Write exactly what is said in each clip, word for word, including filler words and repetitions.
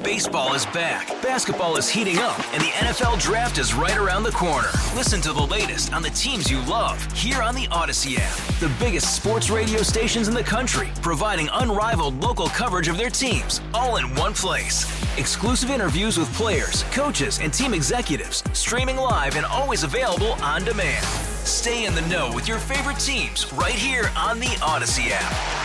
Baseball is back, basketball is heating up, and the N F L Draft is right around the corner. Listen to the latest on the teams you love here on the Odyssey app. The biggest sports radio stations in the country, providing unrivaled local coverage of their teams, all in one place. Exclusive interviews with players, coaches, and team executives, streaming live and always available on demand. Stay in the know with your favorite teams right here on the Odyssey app.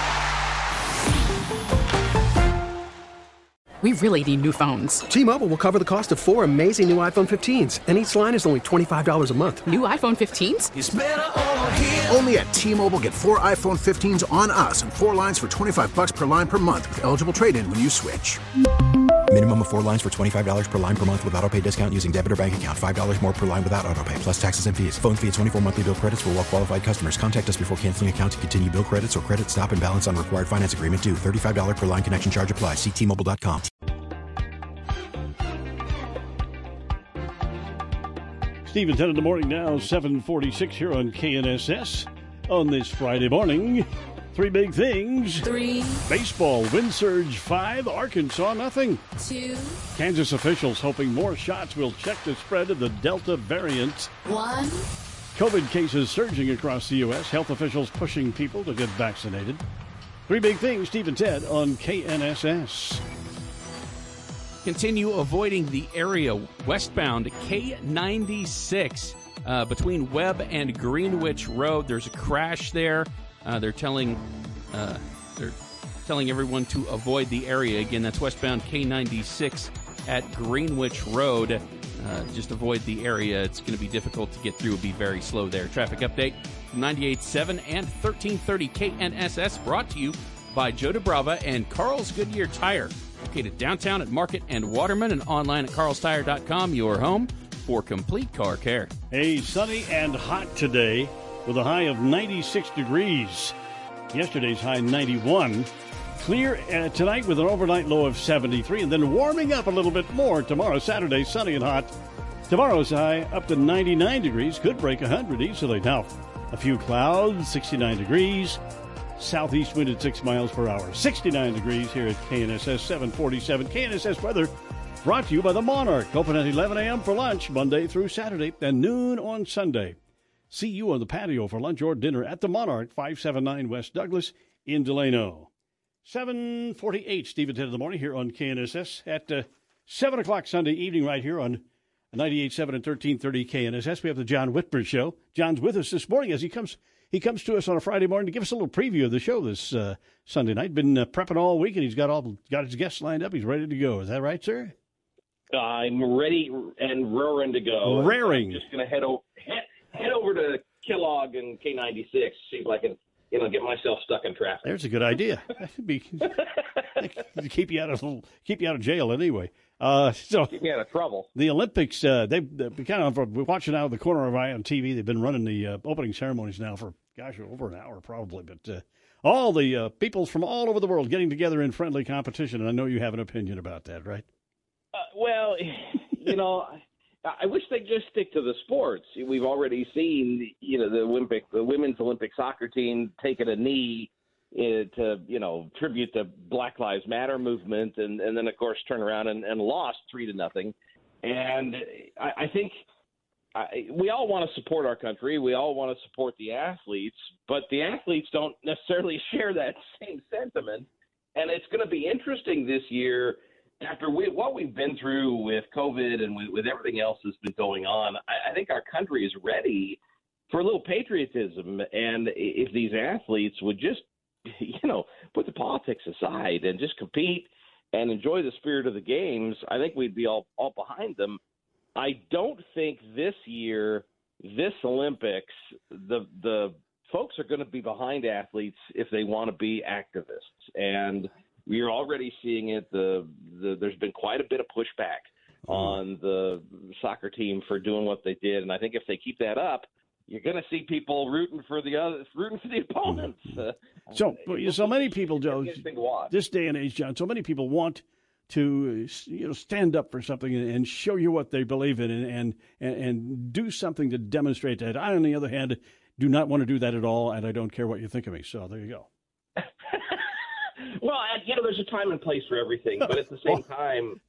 We really need new phones. T-Mobile will cover the cost of four amazing new iPhone fifteens, and each line is only twenty-five dollars a month. New iPhone fifteens? It's better over here. Only at T-Mobile, get four iPhone fifteens on us and four lines for twenty-five dollars per line per month with eligible trade-in when you switch. Minimum of four lines for twenty-five dollars per line per month with autopay discount using debit or bank account. five dollars more per line without autopay, plus taxes and fees. Phone fee at twenty-four monthly bill credits for well-qualified customers. Contact us before canceling account to continue bill credits or credit stop and balance on required finance agreement due. thirty-five dollars per line connection charge applies. See T Mobile dot com. Steve and ten in the morning now, seven forty-six here on K N S S. On this Friday morning, three big things. Three. Baseball, wind surge five, Arkansas nothing. Two. Kansas officials hoping more shots will check the spread of the Delta variant. One. COVID cases surging across the U S. Health officials pushing people to get vaccinated. Three big things, Steve and Ted on K N S S. Continue avoiding the area westbound K ninety-six uh, between Webb and Greenwich Road. There's a crash there. Uh, they're telling uh, they're telling everyone to avoid the area. Again, that's westbound K ninety-six at Greenwich Road. Uh, just avoid the area. It's going to be difficult to get through. It'll be very slow there. Traffic update from ninety-eight point seven and thirteen thirty K N S S, brought to you by Joe DeBrava and Carl's Goodyear Tire. Located downtown at Market and Waterman and online at carls tire dot com, your home for complete car care. Hey, sunny and hot today with a high of ninety-six degrees. Yesterday's high ninety-one. Clear uh, tonight with an overnight low of seventy-three, and then warming up a little bit more tomorrow. Saturday, sunny and hot. Tomorrow's high up to ninety-nine degrees. Could break one hundred easily. Now, a few clouds, sixty-nine degrees. Southeast wind at six miles per hour. sixty-nine degrees here at K N S S seven forty-seven. K N S S weather brought to you by the Monarch. Open at eleven a.m. for lunch Monday through Saturday and noon on Sunday. See you on the patio for lunch or dinner at the Monarch, five seventy-nine West Douglas in Delano. seven forty-eight, Stephen ten in the morning here on K N S S at uh, seven o'clock Sunday evening right here on ninety-eight point seven and thirteen thirty K N S S. We have the John Whitmer Show. John's with us this morning as he comes he comes to us on a Friday morning to give us a little preview of the show this uh, Sunday night. Been uh, prepping all week, and he's got all got his guests lined up. He's ready to go. Is that right, sir? I'm ready and raring to go. Raring. I'm just going to head, o- head head over to Kellogg and K ninety-six, see if I can, you know, get myself stuck in traffic. There's a good idea. That should be keep you out of keep you out of jail anyway. Uh, so keep me out of trouble. The Olympics, uh, they've, they've kind of we're watching out of the corner of our eye on T V. They've been running the uh, opening ceremonies now for gosh over an hour probably, but uh, all the uh, peoples from all over the world getting together in friendly competition. And I know you have an opinion about that, right? Uh, well, you know, I wish they'd just stick to the sports. We've already seen, you know, the Olympic, the women's Olympic soccer team taking a knee uh, to, you know, tribute the Black Lives Matter movement, and, and then of course turn around and, and lost three to nothing. And I, I think I, we all want to support our country. We all want to support the athletes, but the athletes don't necessarily share that same sentiment. And it's going to be interesting this year. After we, what we've been through with COVID and with, with everything else that's been going on, I, I think our country is ready for a little patriotism. And if these athletes would just, you know, put the politics aside and just compete and enjoy the spirit of the games, I think we'd be all, all behind them. I don't think this year, this Olympics, the the folks are going to be behind athletes if they want to be activists. And we're already seeing it. The, the there's been quite a bit of pushback on the soccer team for doing what they did, and I think if they keep that up, you're going to see people rooting for the other, rooting for the opponents. Uh, so, so many people, Joe, this day and age, John, so many people want to, you know, stand up for something and show you what they believe in, and and and, and do something to demonstrate that. I, on the other hand, do not want to do that at all, and I don't care what you think of me. So there you go. Well, you know, there's a time and place for everything, but at the same time,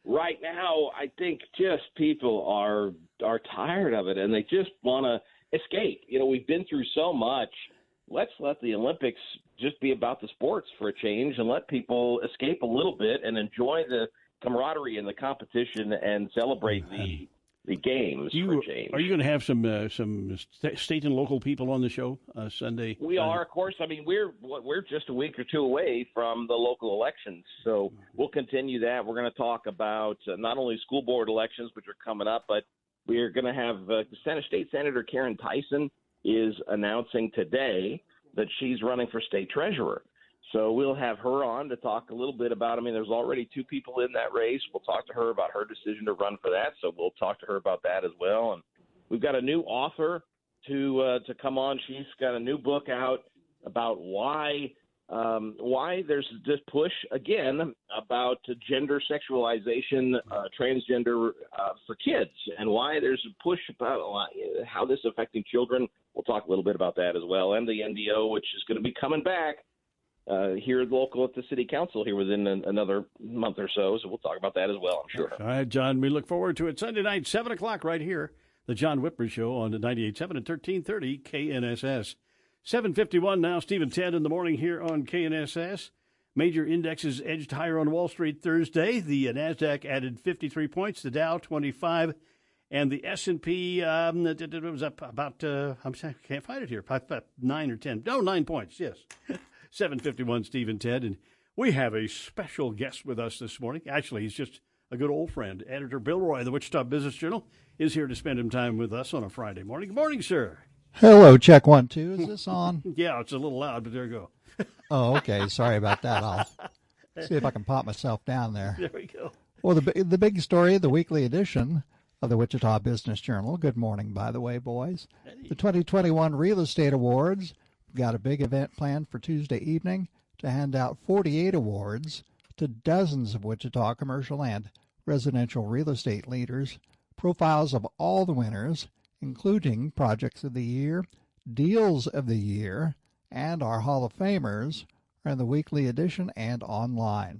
right now, I think just people are are tired of it, and they just want to escape. You know, we've been through so much. Let's let the Olympics just be about the sports for a change, and let people escape a little bit and enjoy the camaraderie and the competition and celebrate the the games you, for a change. Are you going to have some uh, some st- state and local people on the show uh, Sunday? We uh, are, of course. I mean, we're we're just a week or two away from the local elections, so we'll continue that. We're going to talk about uh, not only school board elections, which are coming up, but we're going to have uh, Senate State Senator Karen Tyson is announcing today that she's running for state treasurer. So we'll have her on to talk a little bit about, I mean, there's already two people in that race. We'll talk to her about her decision to run for that. So we'll talk to her about that as well. And we've got a new author to uh, to come on. She's got a new book out about why um, why there's this push, again, about gender sexualization, uh, transgender uh, for kids, and why there's a push about uh, how this is affecting children. We'll talk a little bit about that as well. And the N D O, which is going to be coming back. Uh, here local at the city council here within an, another month or so. So we'll talk about that as well, I'm sure. All right, John, we look forward to it. Sunday night, seven o'clock right here. The John Whitmer Show on the ninety-eight point seven and thirteen thirty K N S S. seven fifty-one now, Steve and Ted in the morning here on K N S S. Major indexes edged higher on Wall Street Thursday. The NASDAQ added fifty-three points, the Dow twenty-five, and the S and P um, it, it was up about, uh, I'm sorry, I can't find it here, about nine or ten. No, nine points, yes. seven fifty-one, Steve and Ted, and we have a special guest with us this morning. Actually, he's just a good old friend. Editor Bill Roy of the Wichita Business Journal is here to spend some time with us on a Friday morning. Good morning, sir. Hello, check one, two. Is this on? Yeah, it's a little loud, but there you go. Oh, okay. Sorry about that. I'll see if I can pop myself down there. There we go. Well, the the big story, the weekly edition of the Wichita Business Journal. Good morning, by the way, boys. Hey. The twenty twenty-one Real Estate Awards. Got a big event planned for Tuesday evening to hand out forty-eight awards to dozens of Wichita commercial and residential real estate leaders. Profiles of all the winners, including Projects of the Year, Deals of the Year, and our Hall of Famers, are in the weekly edition and online.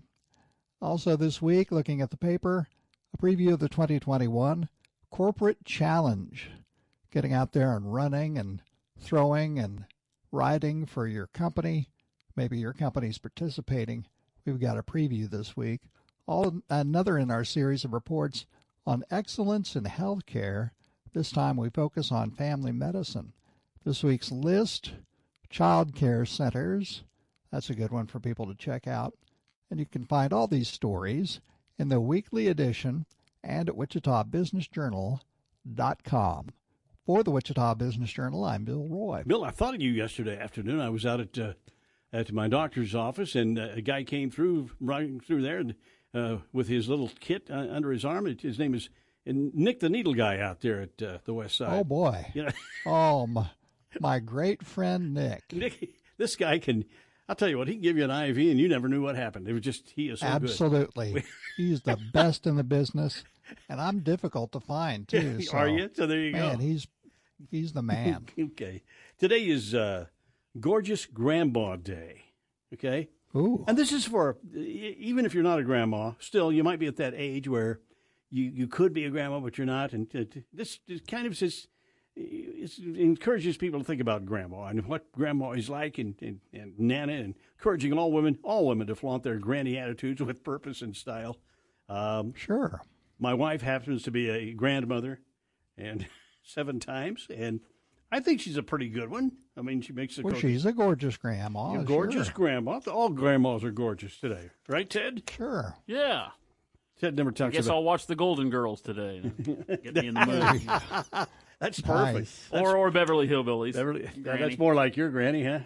Also this week, looking at the paper, a preview of the twenty twenty-one Corporate Challenge. Getting out there and running and throwing and riding for your company. Maybe your company's participating. We've got a preview this week. All another in our series of reports on excellence in healthcare. This time we focus on family medicine. This week's list, child care centers. That's a good one for people to check out. And you can find all these stories in the weekly edition and at wichita business journal dot com. For the Wichita Business Journal, I'm Bill Roy. Bill, I thought of you yesterday afternoon. I was out at uh, at my doctor's office, and uh, a guy came through, riding through there and, uh, with his little kit uh, under his arm. His name is Nick the Needle Guy out there at uh, the West Side. Oh, boy. You know? oh, my, my great friend Nick. Nick. This guy can, I'll tell you what, he can give you an I V, and you never knew what happened. It was just, he is so Absolutely. good. Absolutely. He's the best in the business, and I'm difficult to find, too. So, are you? So there you man, go. Man, he's He's the man. Okay. Today is uh, Gorgeous Grandma Day. Okay? Ooh. And this is for, even if you're not a grandma, still, you might be at that age where you, you could be a grandma, but you're not. And uh, this kind of says, it encourages people to think about grandma and what grandma is like, and, and, and Nana, and encouraging all women, all women to flaunt their granny attitudes with purpose and style. Um, sure. My wife happens to be a grandmother, and seven times, and I think she's a pretty good one. I mean, she makes a well, coach. She's a gorgeous grandma. A gorgeous sure. grandma. All grandmas are gorgeous today, right, Ted? Sure. Yeah. Ted never talks I guess about. I'll watch the Golden Girls today. Get me in the mood. That's perfect. Nice. That's, or or Beverly Hillbillies. Beverly, yeah, that's more like your granny, huh?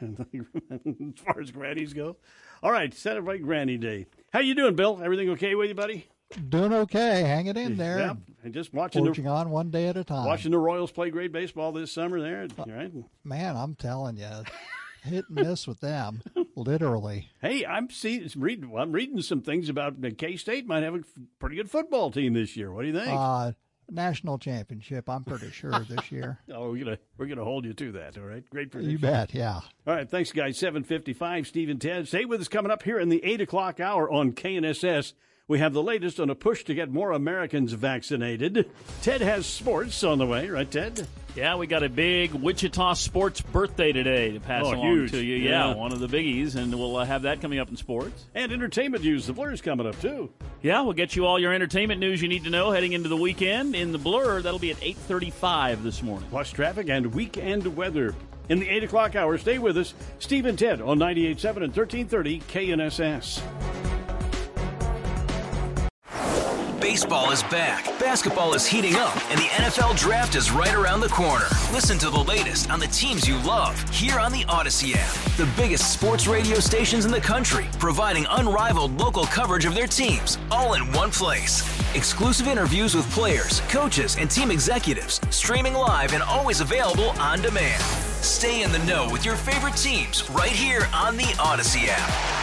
As far as grannies go. All right, celebrate Granny Day. How you doing, Bill? Everything okay with you, buddy? Doing okay, hanging in there. Yeah, and just watching forging the, on one day at a time. Watching the Royals play great baseball this summer there, right? Man, I'm telling you, hit and miss with them, literally. Hey, I'm see, reading. I'm reading some things about K-State might have a pretty good football team this year. What do you think? Uh, national championship, I'm pretty sure this year. oh, we're gonna we're gonna hold you to that. All right, great prediction. You bet. Yeah. All right, thanks, guys. seven fifty-five. Steve and Ted, stay with us coming up here in the eight o'clock hour on K N S S. we have the latest on a push to get more Americans vaccinated. Ted has sports on the way, right, Ted? Yeah, we got a big Wichita sports birthday today to pass oh, along huge. to you. Yeah, yeah, one of the biggies, and we'll uh, have that coming up in sports. And entertainment news. The Blur's coming up, too. Yeah, we'll get you all your entertainment news you need to know heading into the weekend. In the Blur, that'll be at eight thirty-five this morning. Plus traffic and weekend weather. In the eight o'clock hour, stay with us. Steve and Ted on ninety-eight point seven and thirteen thirty K N S S. Baseball is back, basketball is heating up, and the N F L Draft is right around the corner. Listen to the latest on the teams you love here on the Odyssey app. The biggest sports radio stations in the country, providing unrivaled local coverage of their teams, all in one place. Exclusive interviews with players, coaches, and team executives, streaming live and always available on demand. Stay in the know with your favorite teams right here on the Odyssey app.